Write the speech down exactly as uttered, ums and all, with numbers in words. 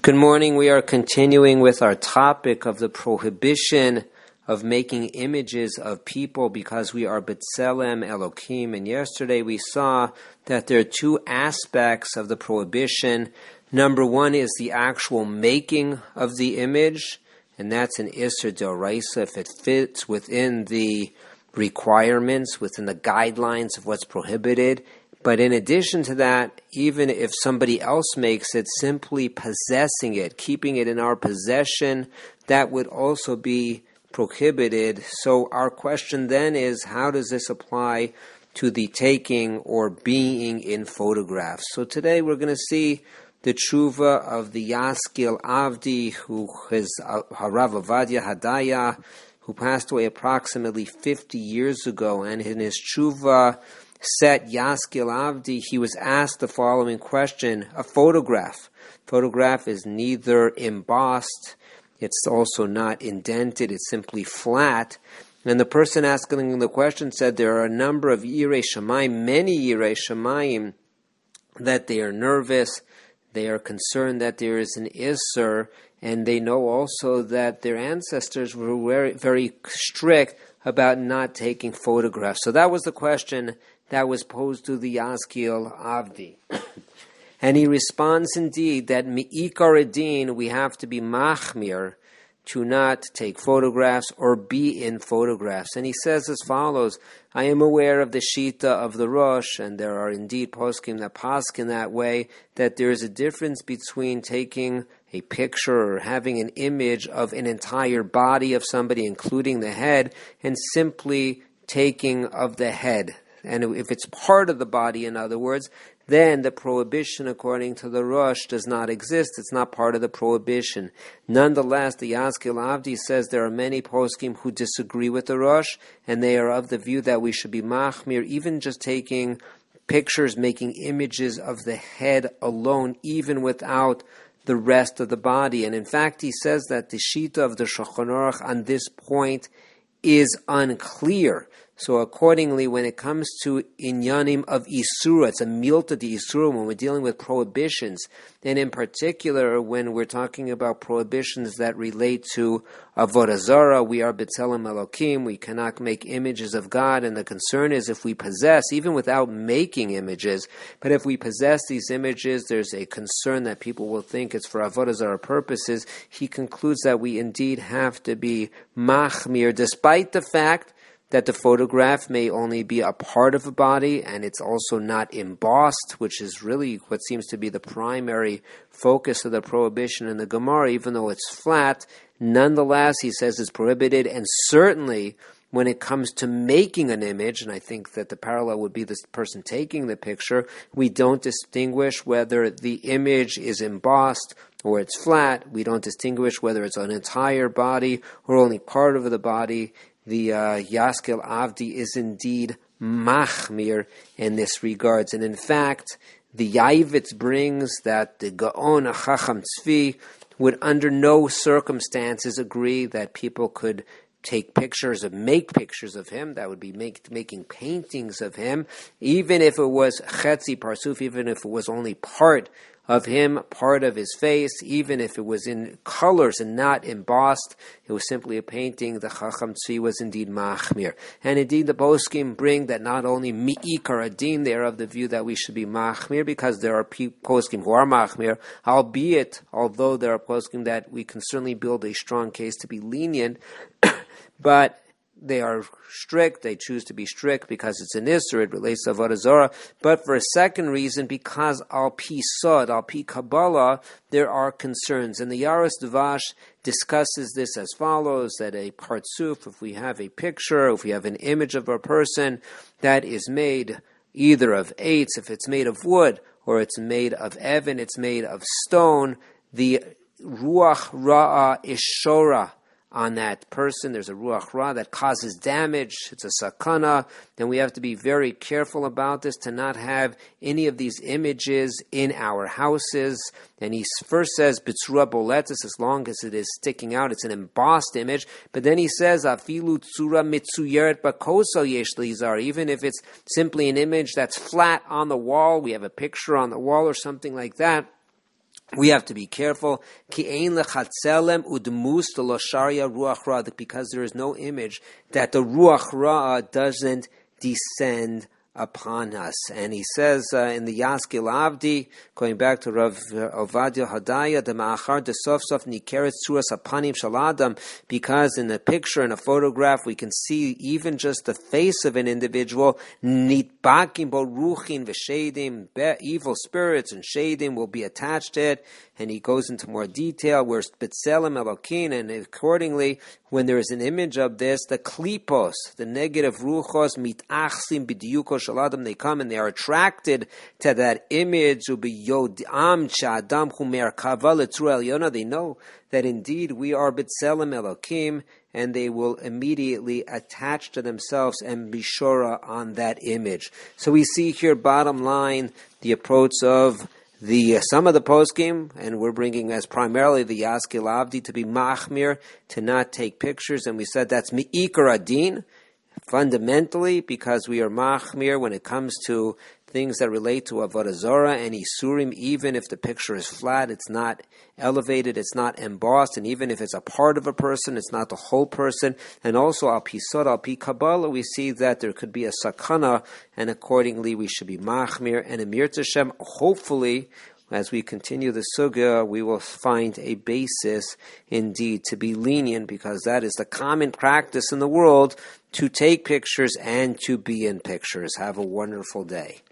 Good morning. We are continuing with our topic of the prohibition of making images of people because we are B'Tselem Elokim. And yesterday we saw that there are two aspects of the prohibition. Number one is the actual making of the image, and that's an Isser D'Oraisa if it fits within the requirements, within the guidelines of what's prohibited. But in addition to that, even if somebody else makes it, simply possessing it, keeping it in our possession, that would also be prohibited. So our question then is, how does this apply to the taking or being in photographs? So today we're going to see the tshuva of the Yaskil Avdi, who is Harav Avadia Hadaya, who passed away approximately fifty years ago, and in his tshuva set Yaskil Avdi, he was asked the following question: a photograph. Photograph is neither embossed, it's also not indented, it's simply flat. And the person asking the question said there are a number of Yirei Shamayim, many Yirei Shamayim, that they are nervous, they are concerned that there is an Isser, and they know also that their ancestors were very, very strict about not taking photographs. So that was the question that was posed to the Yaskil Avdi. And he responds indeed that Mi'ikar Adin, we have to be machmir to not take photographs or be in photographs. And he says as follows: I am aware of the Shita of the Rosh, and there are indeed poskim that paskin that way, that there is a difference between taking a picture or having an image of an entire body of somebody, including the head, and simply taking of the head. And if it's part of the body, in other words, then the prohibition, according to the Rosh, does not exist. It's not part of the prohibition. Nonetheless, the Yaskil Avdi says there are many poskim who disagree with the Rosh, and they are of the view that we should be machmir, even just taking pictures, making images of the head alone, even without the rest of the body. And in fact, he says that the Shita of the Shulchan Aruch on this point is unclear. So accordingly, when it comes to inyanim of Isura, it's a milta de Isura when we're dealing with prohibitions, and in particular when we're talking about prohibitions that relate to Avodah Zarah, we are B'Tselem Elokim, we cannot make images of God, and the concern is if we possess, even without making images, but if we possess these images, there's a concern that people will think it's for Avodah Zarah purposes. He concludes that we indeed have to be machmir, despite the fact that the photograph may only be a part of a body, and it's also not embossed, which is really what seems to be the primary focus of the prohibition in the Gemara, even though it's flat. Nonetheless, he says it's prohibited, and certainly when it comes to making an image, and I think that the parallel would be this person taking the picture, we don't distinguish whether the image is embossed or it's flat. We don't distinguish whether it's an entire body or only part of the body. The uh, Yaskil Avdi is indeed machmir in this regards. And in fact, the Yavitz brings that the Gaon Chacham Tzvi would under no circumstances agree that people could take pictures of, make pictures of him, that would be make, making paintings of him, even if it was Chetzi Parsuf, even if it was only part of him, part of his face, even if it was in colors and not embossed, it was simply a painting. The Chacham Tzvi was indeed machmir. And indeed the poskim bring that not only mi'ikar adin, they are of the view that we should be machmir, because there are poskim who are machmir, albeit, although there are poskim that we can certainly build a strong case to be lenient, but they are strict, they choose to be strict because it's an Isser, it relates to Avodah Zarah, but for a second reason, because al-pi sod, al-pi Kabbalah, there are concerns. And the Yaros Dvash discusses this as follows, that a partsuf, if we have a picture, if we have an image of a person that is made either of eitz, if it's made of wood, or it's made of evan, it's made of stone, the ruach ra'ah ishora on that person, there's a ruach ra that causes damage, it's a sakana, then we have to be very careful about this, to not have any of these images in our houses. And he first says, b'tzura boletis, as long as it is sticking out, it's an embossed image, but then he says, afilu tzura mitzuyeret bakoso yesh lizar, even if it's simply an image that's flat on the wall, we have a picture on the wall or something like that, we have to be careful because there is no image that the Ruach Ra doesn't descend upon us. And he says uh, in the Yaskil Avdi, going back to Rav Ovadia Hadaya, the Ma'achar de Sof Sof Nikeret Suras Apanim Shaladam, because in a picture, in a photograph, we can see even just the face of an individual, Nitbakim Bo Ruchin V'Shedim, evil spirits and Shedim will be attached to it. And he goes into more detail, where B'Tselem Elokin, and accordingly, when there is an image of this, the klipos, the negative ruchos, mitachsim b'diyuko shaladam, they come and they are attracted to that image. Ubiyodam cha'adam chumer kava letzur elyona. They know that indeed we are B'Tselem Elokim, and they will immediately attach to themselves and be shora on that image. So we see here, bottom line, the approach of The uh, some of the poskim, and we're bringing as primarily the Yaskil Avdi to be machmir, to not take pictures, and we said that's mi'ikar adin, fundamentally, because we are machmir when it comes to things that relate to avodah zarah and isurim. Even if the picture is flat, it's not elevated, it's not embossed, and even if it's a part of a person, it's not the whole person. And also al pi sod, al pi kabbalah, we see that there could be a sakana, and accordingly we should be machmir. And Emir Tashem, hopefully, as we continue the sugya, we will find a basis indeed to be lenient, because that is the common practice in the world, to take pictures and to be in pictures. Have a wonderful day.